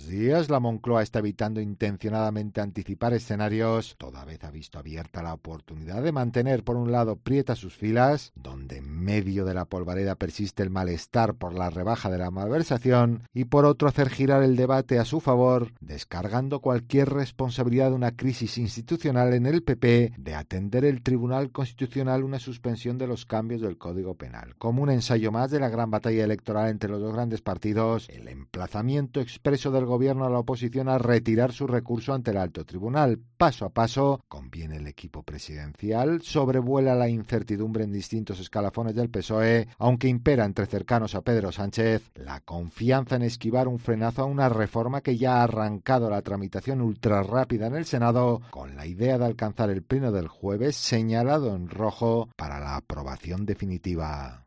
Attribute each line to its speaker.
Speaker 1: últimos días, la Moncloa está evitando intencionadamente anticipar escenarios, toda vez ha visto abierta la oportunidad de mantener, por un lado, prietas sus filas, donde en medio de la polvareda persiste el malestar por la rebaja de la malversación, y por otro, hacer girar el debate a su favor, descargando cualquier responsabilidad de una crisis institucional en el PP de atender el Tribunal Constitucional una suspensión de los cambios del Código Penal. Como un ensayo más de la gran batalla electoral entre los dos grandes partidos, el emplazamiento expreso del gobierno a la oposición a retirar su recurso ante el alto tribunal. Paso a paso, conviene el equipo presidencial, sobrevuela la incertidumbre en distintos escalafones del PSOE, aunque impera entre cercanos a Pedro Sánchez la confianza en esquivar un frenazo a una reforma que ya ha arrancado la tramitación ultra rápida en el Senado, con la idea de alcanzar el pleno del jueves señalado en rojo para la aprobación definitiva.